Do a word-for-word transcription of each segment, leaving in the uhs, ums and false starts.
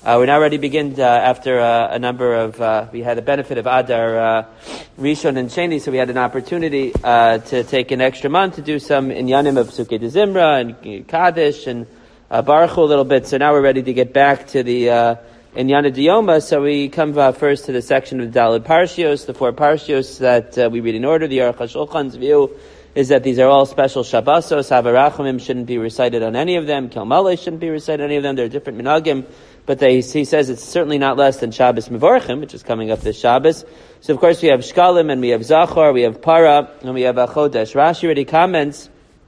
Uh, we're now ready to begin uh, after uh, a number of, uh, we had the benefit of Adar uh, Rishon and Sheni, so we had an opportunity uh, to take an extra month to do some inyanim of Psukei de Zimra and Kaddish and uh, Baruch Hu a little bit. So now we're ready to get back to the uh, Inyana Diyoma. So we come uh, first to the section of the Daled Parshios, the four Parshios that uh, we read in order. The Aruch HaShulchan's view is that these are all special Shabbosos. Havarachimim shouldn't be recited on any of them. Kel Malei shouldn't be recited on any of them. They're different minhagim. But they, he says it's certainly not less than Shabbos Mevorchim, which is coming up this Shabbos. So of course we have Shkalim, and we have Zachor, we have Para, and we have Achodesh. Rashi already comments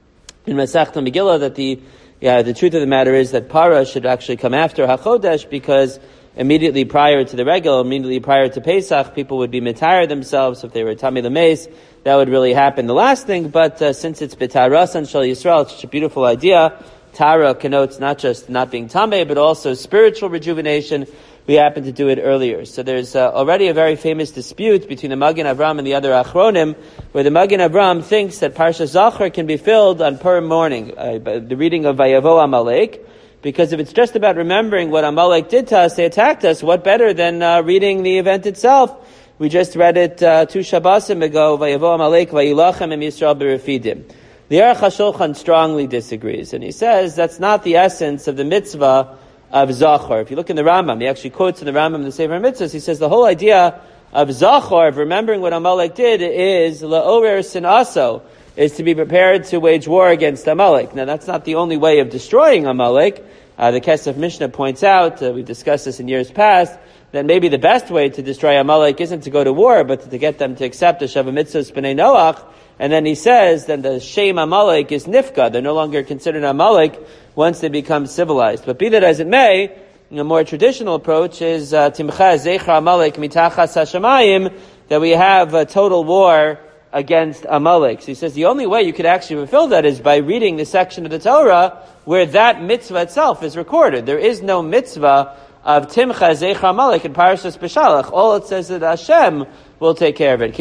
in Masechta Megillah that the, yeah, the truth of the matter is that Para should actually come after HaChodesh, because immediately prior to the Regel, immediately prior to Pesach, people would be mitayar themselves. So if they were Tamei L'meis, that would really happen. The last thing, but uh, since it's B'tarasan Shel Yisrael, it's such a beautiful idea. Tara connotes not just not being tamei, but also spiritual rejuvenation. We happen to do it earlier. So there's uh, already a very famous dispute between the Magen Avram and the other Achronim, where the Magen Avram thinks that Parsha Zachor can be filled on Purim morning, uh, by the reading of Vayavo Amalek, because if it's just about remembering what Amalek did to us, they attacked us, what better than uh, reading the event itself? We just read it uh, two Shabbosim ago, Vayavo Amalek, Vayilachem Im Yisrael B'Refidim. The Aruch HaShulchan strongly disagrees, and he says that's not the essence of the mitzvah of Zachor. If you look in the Rambam, he actually quotes in the Rambam the Sefer Mitzvahs, he says the whole idea of Zachor, of remembering what Amalek did, is la'orer sinaso, is to be prepared to wage war against Amalek. Now that's not the only way of destroying Amalek. Uh, the Kesef Mishnah points out, uh, we've discussed this in years past, that maybe the best way to destroy Amalek isn't to go to war, but to, to get them to accept the Sheva Mitzvahs B'nai Noach. And then he says, then the Shem Amalek is Nifka. They're no longer considered Amalek once they become civilized. But be that as it may, a more traditional approach is Timcha Zeichra Amalek Mitachas HaShamayim, that we have a total war against Amalek. So he says the only way you could actually fulfill that is by reading the section of the Torah where that mitzvah itself is recorded. There is no mitzvah of Timcha Zeichra Amalek in Parashas Beshalach. All it says is that Hashem will take care of it.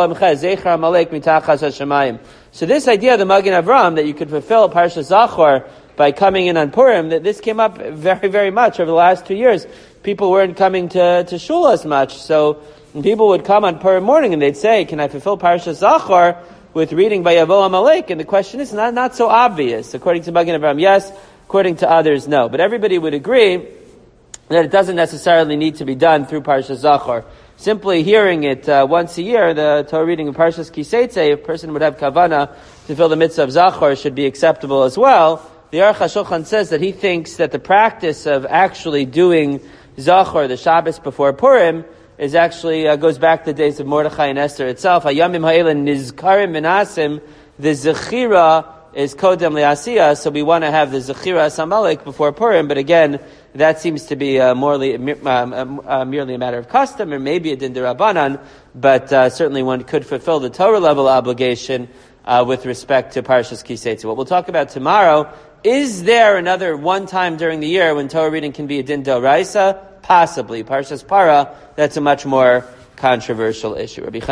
So this idea of the Magen Avram, that you could fulfill Parashas Zachor by coming in on Purim, that this came up very, very much over the last two years. People weren't coming to, to shul as much, so people would come on Purim morning and they'd say, can I fulfill Parashas Zachor with reading Vayavo Amalek? And the question is not, not so obvious. According to Magen Avram, yes. According to others, no. But everybody would agree that it doesn't necessarily need to be done through Parashas Zachor. Simply hearing it uh, once a year, the Torah reading of Parshas Kiseitze, a person would have kavana to fill the mitzvah of Zachor, should be acceptable as well. The Aruch HaShulchan says that he thinks that the practice of actually doing Zachor, the Shabbos before Purim, is actually uh, goes back to the days of Mordechai and Esther itself. Hayamim ha'elan nizkarim minasim, the Zechira is kodem le'asiyah, so we want to have the Zechira Amalek before Purim, but again, that seems to be uh, morely, um, uh, merely a matter of custom, or maybe a din derabanan, but uh, certainly one could fulfill the Torah level obligation uh, with respect to Parshas Kiseitze. What we'll talk about tomorrow, is there another one time during the year when Torah reading can be a din d'oraisa? Possibly. Parshas Para, that's a much more controversial issue. Rabbi